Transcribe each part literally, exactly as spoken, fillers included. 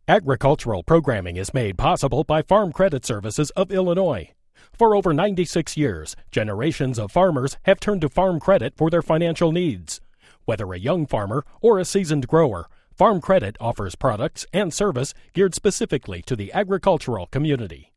Agricultural programming is made possible by Farm Credit Services of Illinois. For over ninety-six years, generations of farmers have turned to Farm Credit for their financial needs. Whether a young farmer or a seasoned grower, Farm Credit offers products and service geared specifically to the agricultural community.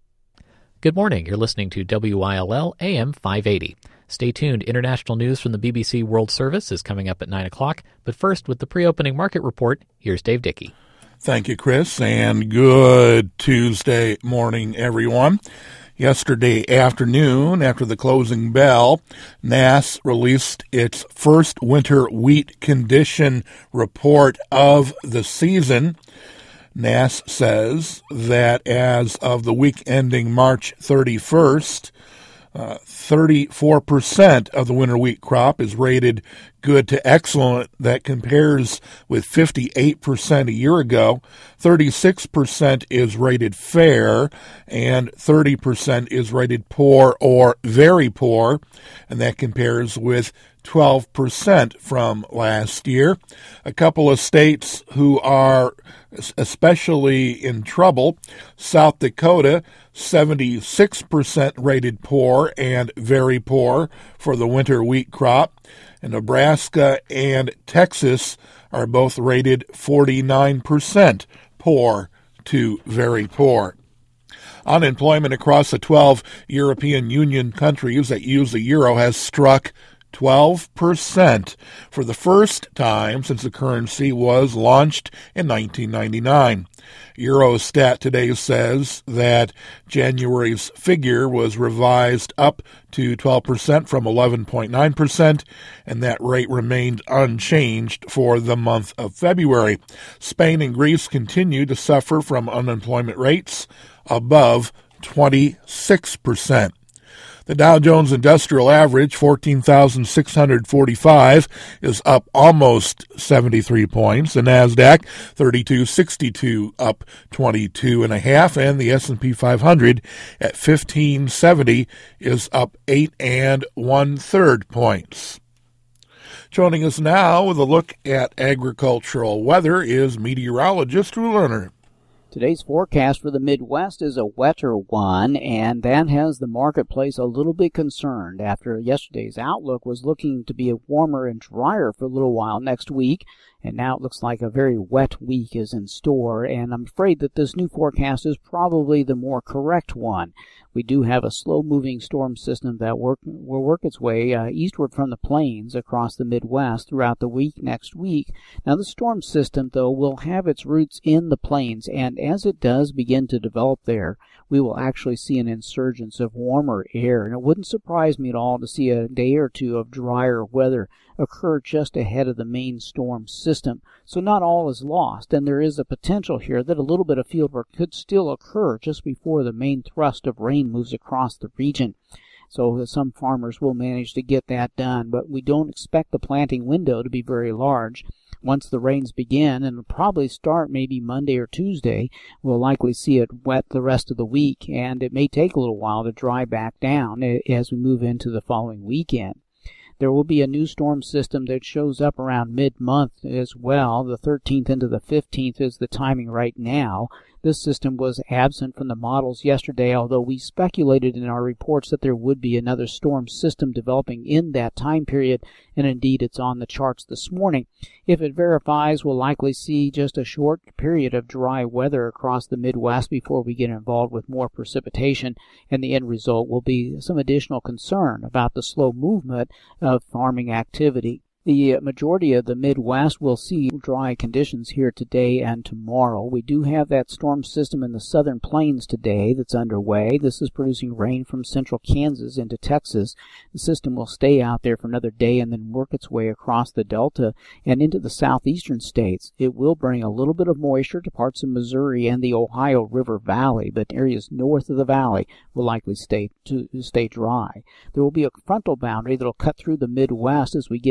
Good morning. You're listening to W I L L A M five eighty. Stay tuned. International news from the B B C World Service is coming up at nine o'clock. But first, with the pre-opening market report, here's Dave Dickey. Thank you, Chris, and good Tuesday morning, everyone. Yesterday afternoon, after the closing bell, N A S released its first winter wheat condition report of the season. N A S says that as of the week ending March thirty-first, uh, thirty-four percent of the winter wheat crop is rated good to excellent. That compares with fifty-eight percent a year ago. thirty-six percent is rated fair, and thirty percent is rated poor or very poor, and that compares with twelve percent from last year. A couple of states who are especially in trouble: South Dakota, seventy-six percent rated poor and very poor for the winter wheat crop. And Nebraska and Texas are both rated forty-nine percent poor to very poor. Unemployment across the twelve European Union countries that use the euro has struck twelve percent for the first time since the currency was launched in nineteen ninety-nine. Eurostat today says that January's figure was revised up to twelve percent from eleven point nine percent, and that rate remained unchanged for the month of February. Spain and Greece continue to suffer from unemployment rates above twenty-six percent. The Dow Jones Industrial Average, fourteen thousand six hundred forty-five, is up almost seventy-three points. The NASDAQ, thirty-two sixty-two, up twenty-two and a half, and the S and P five hundred at fifteen seventy is up eight and one-third points. Joining us now with a look at agricultural weather is meteorologist Drew Lerner. Today's forecast for the Midwest is a wetter one, and that has the marketplace a little bit concerned after yesterday's outlook was looking to be warmer and drier for a little while next week, and now it looks like a very wet week is in store, and I'm afraid that this new forecast is probably the more correct one. We do have a slow-moving storm system that work, will work its way uh, eastward from the plains across the Midwest throughout the week next week. Now, the storm system, though, will have its roots in the plains, and as it does begin to develop there, we will actually see an insurgence of warmer air. And it wouldn't surprise me at all to see a day or two of drier weather occur just ahead of the main storm system. So not all is lost, and there is a potential here that a little bit of fieldwork could still occur just before the main thrust of rain moves across the region. So some farmers will manage to get that done, but we don't expect the planting window to be very large. Once the rains begin, and it'll probably start maybe Monday or Tuesday, we'll likely see it wet the rest of the week, and it may take a little while to dry back down as we move into the following weekend. There will be a new storm system that shows up around mid-month as well. The thirteenth into the fifteenth is the timing right now. This system was absent from the models yesterday, although we speculated in our reports that there would be another storm system developing in that time period, and indeed it's on the charts this morning. If it verifies, we'll likely see just a short period of dry weather across the Midwest before we get involved with more precipitation, and the end result will be some additional concern about the slow movement of farming activity. The majority of the Midwest will see dry conditions here today and tomorrow. We do have that storm system in the southern plains today that's underway. This is producing rain from central Kansas into Texas. The system will stay out there for another day and then work its way across the Delta and into the southeastern states. It will bring a little bit of moisture to parts of Missouri and the Ohio River Valley, but areas north of the valley will likely stay to stay dry. There will be a frontal boundary that will cut through the Midwest as we get into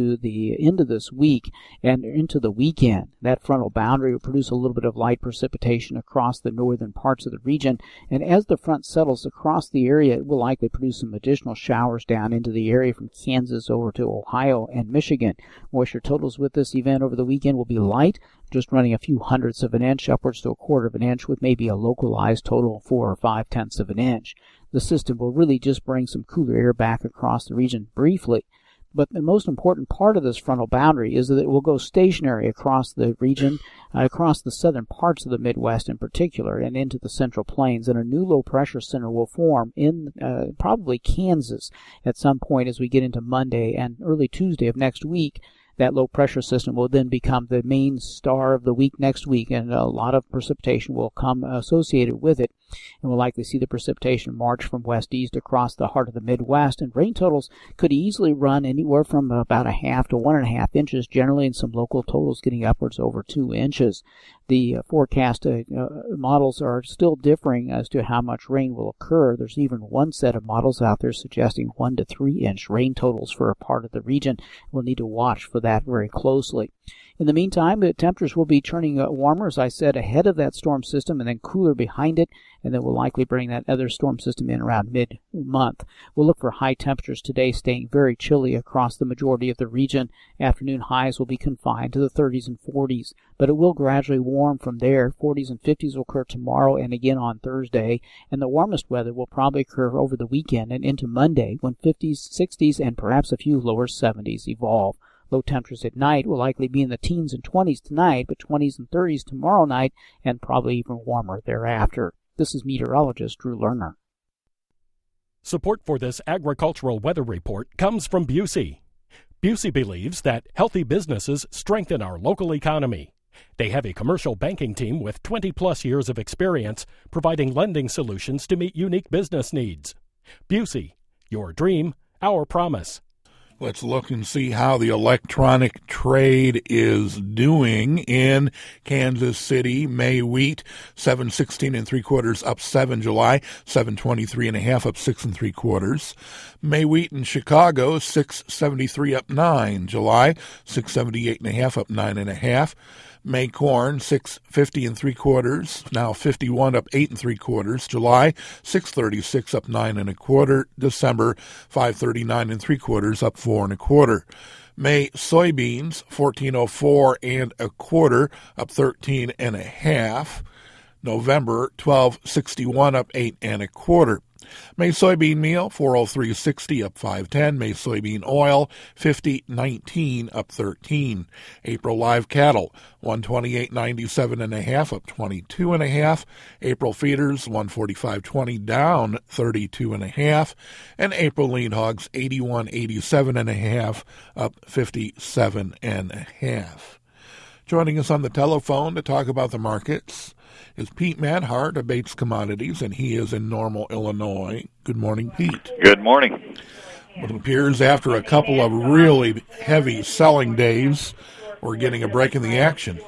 into the end of this week and into the weekend. That frontal boundary will produce a little bit of light precipitation across the northern parts of the region, and as the front settles across the area, it will likely produce some additional showers down into the area from Kansas over to Ohio and Michigan. Moisture totals with this event over the weekend will be light, just running a few hundredths of an inch upwards to a quarter of an inch, with maybe a localized total of four or five tenths of an inch. The system will really just bring some cooler air back across the region briefly. But the most important part of this frontal boundary is that it will go stationary across the region, uh, across the southern parts of the Midwest in particular, and into the Central Plains. And a new low-pressure center will form in uh, probably Kansas at some point as we get into Monday and early Tuesday of next week. That low-pressure system will then become the main star of the week next week, and a lot of precipitation will come associated with it. And we'll likely see the precipitation march from west-east across the heart of the Midwest, and rain totals could easily run anywhere from about a half to one and a half inches generally, and some local totals getting upwards over two inches. The uh, forecast uh, uh, models are still differing as to how much rain will occur. There's even one set of models out there suggesting one to three inch rain totals for a part of the region. We'll need to watch for that very closely. In the meantime, the temperatures will be turning uh, warmer, as I said, ahead of that storm system, and then cooler behind it, and then we'll likely bring that other storm system in around mid-month. We'll look for high temperatures today, staying very chilly across the majority of the region. Afternoon highs will be confined to the thirties and forties, but it will gradually warm from there. forties and fifties will occur tomorrow and again on Thursday, and the warmest weather will probably occur over the weekend and into Monday, when fifties, sixties, and perhaps a few lower seventies evolve. Low temperatures at night will likely be in the teens and twenties tonight, but twenties and thirties tomorrow night, and probably even warmer thereafter. This is meteorologist Drew Lerner. Support for this agricultural weather report comes from Busey. Busey believes that healthy businesses strengthen our local economy. They have a commercial banking team with twenty plus years of experience providing lending solutions to meet unique business needs. Busey, your dream, our promise. Let's look and see how the electronic trade is doing in Kansas City. May wheat, seven sixteen and three quarters up seven. July, seven twenty-three and a half up six and three quarters. May wheat in Chicago, six seventy-three up nine. July, six seventy-eight and a half up nine and a half. May corn, six fifty and three quarters, now fifty-one up eight and three quarters. July, six thirty-six up nine and a quarter. December, five thirty-nine and three quarters, up four and a quarter. May soybeans, fourteen oh four and a quarter, up thirteen and a half. November, twelve sixty-one up eight and a quarter. May soybean meal, four oh three sixty up five ten. May soybean oil, fifty nineteen up thirteen. April live cattle, one twenty-eight ninety-seven and a half up twenty-two and a half. April feeders, one forty-five twenty down thirty-two and a half. And April lean hogs, eighty-one eighty-seven and a half up fifty-seven and a half. Joining us on the telephone to talk about the markets is Pete Madhart of Bates Commodities, and he is in Normal, Illinois. Good morning, Pete. Good morning. It appears after a couple of really heavy selling days, we're getting a break in the action.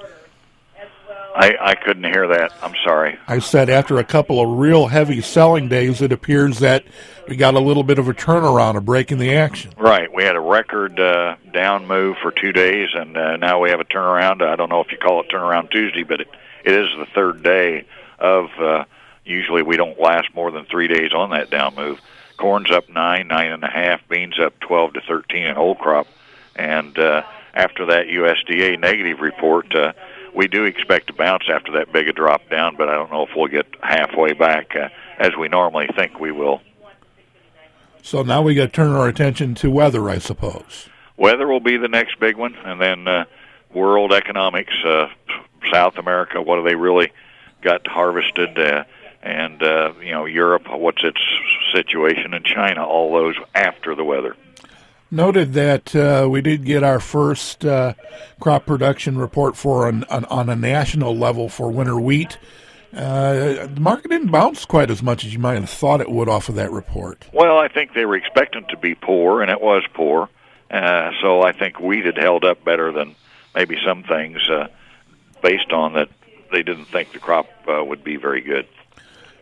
I, I couldn't hear that. I'm sorry. I said after a couple of real heavy selling days, it appears that we got a little bit of a turnaround, a break in the action. Right. We had a record uh, down move for two days, and uh, now we have a turnaround. I don't know if you call it turnaround Tuesday, but it, it is the third day of, uh, usually we don't last more than three days on that down move. Corn's up nine, nine and a half, beans up twelve to thirteen in old crop. And uh, after that U S D A negative report, uh, we do expect to bounce after that big a drop down, but I don't know if we'll get halfway back uh, as we normally think we will. So now we got to turn our attention to weather, I suppose. Weather will be the next big one, and then uh, world economics, uh, South America, what have they really got harvested, uh, and, uh, you know, Europe, what's its situation, in China, all those after the weather. Noted that uh, we did get our first uh, crop production report for an, an, on a national level for winter wheat. Uh, the market didn't bounce quite as much as you might have thought it would off of that report. Well, I think they were expecting to be poor, and it was poor. Uh, so I think wheat had held up better than maybe some things uh, based on that they didn't think the crop uh, would be very good.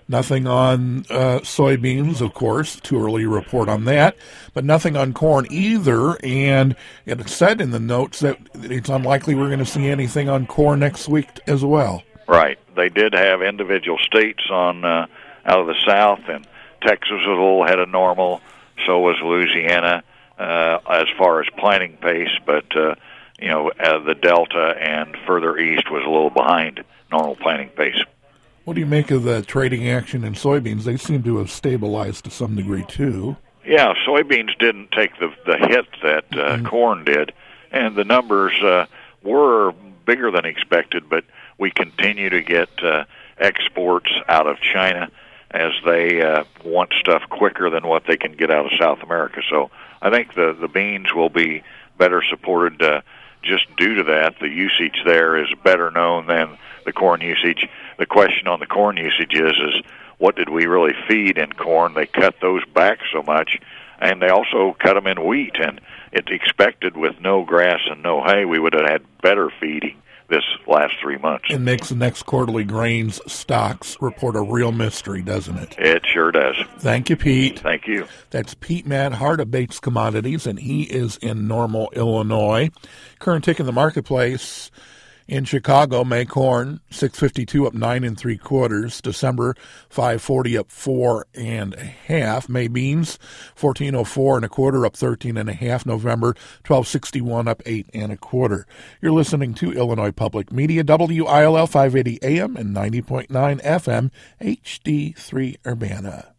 Nothing on uh, soybeans, of course, too early to report on that, but nothing on corn either. And it said in the notes that it's unlikely we're going to see anything on corn next week as well. Right. They did have individual states on uh, out of the South, and Texas was a little ahead of normal. So was Louisiana uh, as far as planting pace, but uh, you know uh, the Delta and further east was a little behind normal planting pace. What do you make of the trading action in soybeans? They seem to have stabilized to some degree, too. Yeah, soybeans didn't take the the hit that uh, mm-hmm. corn did, and the numbers uh, were bigger than expected, but we continue to get uh, exports out of China as they uh, want stuff quicker than what they can get out of South America. So I think the, the beans will be better supported uh, just due to that. The usage there is better known than the corn usage. The question on the corn usage is, is what did we really feed in corn? They cut those back so much, and they also cut them in wheat. And it's expected with no grass and no hay, we would have had better feeding this last three months. It makes the next quarterly grains stocks report a real mystery, doesn't it? It sure does. Thank you, Pete. Thank you. That's Pete Madhart of Bates Commodities, and he is in Normal, Illinois. Current tick in the marketplace in Chicago, May corn six fifty-two up nine and three quarters. December five forty up four and a half. May beans fourteen oh four and a quarter up thirteen and a half. November twelve sixty-one up eight and a quarter. You're listening to Illinois Public Media, W I L L five eighty A M and ninety point nine F M, H D three Urbana.